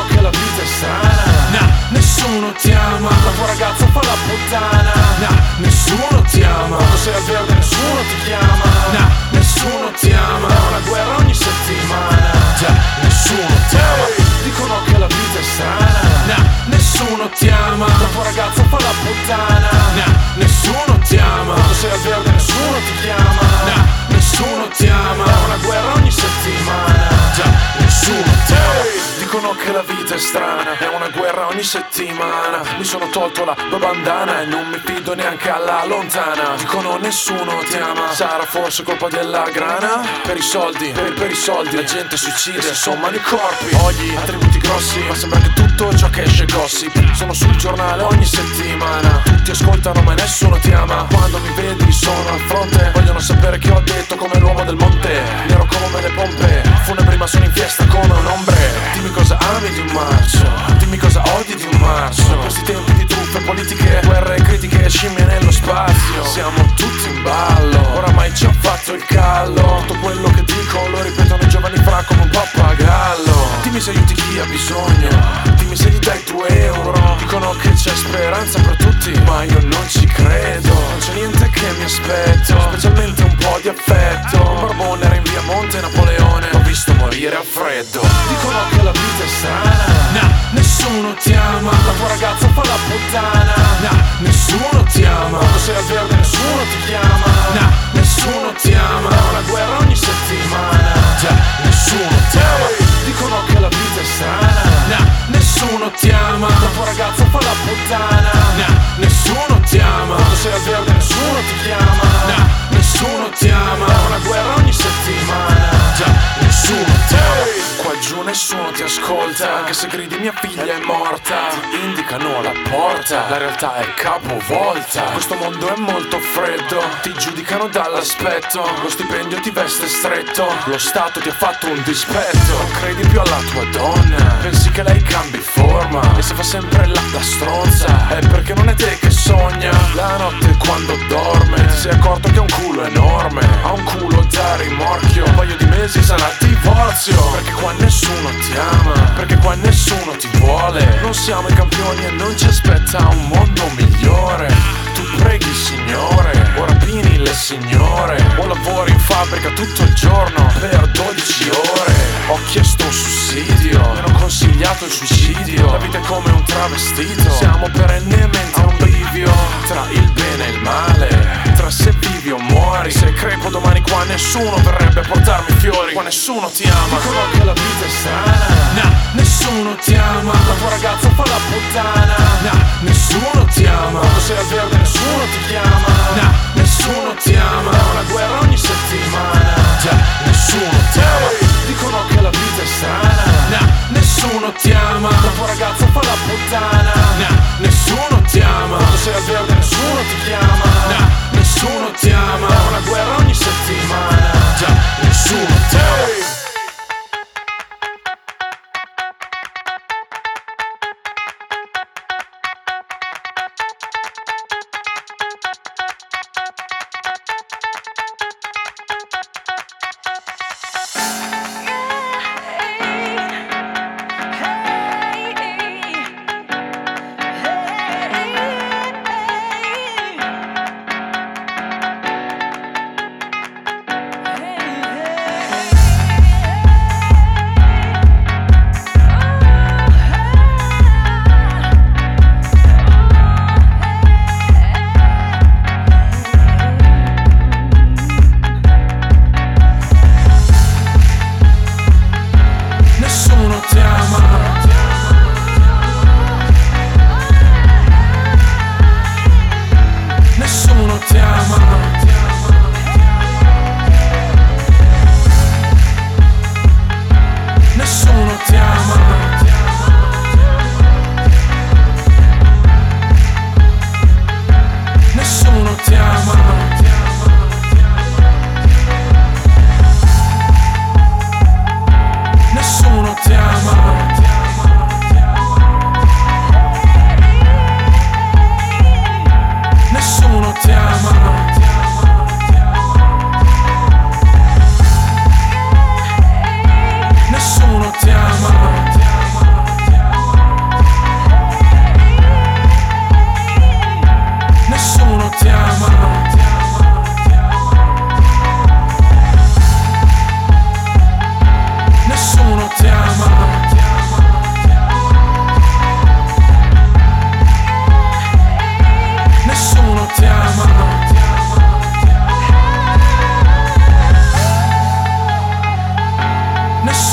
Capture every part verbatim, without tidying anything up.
che la vita è strana. Nah, nessuno ti ama, la tua ragazza fa la puttana. Nah, nessuno ti ama, quando sei al verde nessuno ti chiama. Nah, nessuno ti ama, è una guerra ogni settimana. Già, nessuno ti ama, dicono che la vita è strana. Nah, nessuno ti ama, la tua ragazza fa la puttana. Nah, nessuno ti ama, quando sei al verde nessuno ti chiama. Nah, nessuno ti ama, è una guerra ogni settimana. Già, nessuno ti ama. Dicono che la vita è strana, è una guerra ogni settimana. Mi sono tolto la bandana e non mi fido neanche alla lontana. Dicono nessuno ti ama, sarà forse colpa della grana? Per i soldi, per, per i soldi la gente suicida, si sommano i corpi. Ho gli attributi grossi, ma sembra che tutto ciò che esce gossip. Sono sul giornale ogni settimana, tutti ascoltano ma nessuno ti ama. Quando mi vedi sono al fronte, vogliono sapere che ho detto come l'uomo del monte. Nero come le pompe, funebri ma sono in fiesta come un ombre. Dimmi cosa ami di un marcio, dimmi cosa odi di un marcio. In questi tempi di truffe politiche, guerre critiche e scimmie nello spazio, siamo tutti in ballo, oramai ci ha fatto il callo. Tutto quello che dico lo ripetono i giovani fra come un pappagallo. Dimmi se aiuti chi ha bisogno, dimmi se gli dai tu euro. Dicono che c'è speranza per tutti, ma io non ci credo. Non c'è niente che mi aspetto, specialmente un po' di affetto. Un barbone era in via Monte Napoleone, l'ho visto morire a freddo. Dicono che la vita è strana. Nah, nessuno ti ama, la tua ragazza fa la puttana. Nah, nessuno ti ama, quando sei al verde nessuno ti chiama. Nah, nessuno ti ama, è una guerra ogni settimana. Già, nessuno ti ama. Dicono che la vita è strana. Nah, nessuno ti ama, la tua ragazza fa la puttana. Nah, nessuno ti ama, quando sei al verde nessuno ti chiama. Nah, nessuno ti ama, è una guerra ogni settimana. Già, nessuno ti ama. Qua giù nessuno ti ascolta, anche se gridi mia figlia è morta. Ti indicano la porta, la realtà è capovolta. Questo mondo è molto freddo, ti giudicano dall'aspetto. Lo stipendio ti veste stretto, lo Stato ti ha fatto un dispetto. Non credi più alla tua donna, pensi che lei cambi forma e se fa sempre la, la stronza è perché non è te che sogna. La notte quando dorme ti sei accorto che ha un culo enorme, ha un culo da rimorchio. Un paio di mesi sarà divorzio, perché qua nessuno ti ama, perché qua nessuno ti vuole. Non siamo i campioni e non ci aspetta un mondo migliore. Tu preghi il Signore, o rapini le signore, o lavori in fabbrica tutto il giorno per dodici ore. Ho chiesto un sussidio, mi hanno consigliato il suicidio. La vita è come un travestito, siamo perennemente a un bivio tra il bene e il male, tra se vivi o muori. Se crepo domani qua nessuno verrebbe a portarmi fiori. Qua nessuno ti ama, dicono che la vita è strana. Nah, nessuno ti ama, la tua ragazza fa la puttana. Nah, nessuno ti ama, quando sei al verde nessuno ti chiama. Nah, nessuno ti ama, è una guerra ogni settimana. Già, nessuno ti ama. Dicono che la vita è strana. Nah, nessuno ti ama, la tua ragazza fa la puttana. Nah, nessuno ti ama, quando sei al verde nessuno ti chiama. Nah, nessuno ti ama, è una guerra ogni settimana. Già, nessuno ti ama.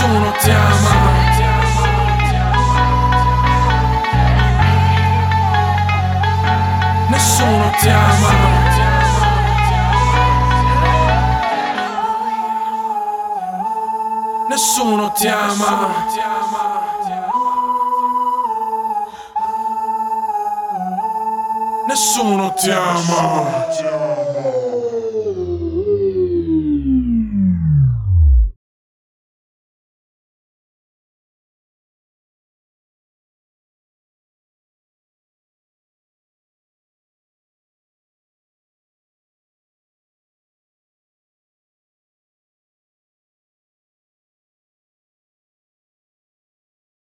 nessuno ti ama. Nessuno ti ama. Nessuno ti ama. Nessuno ti ama.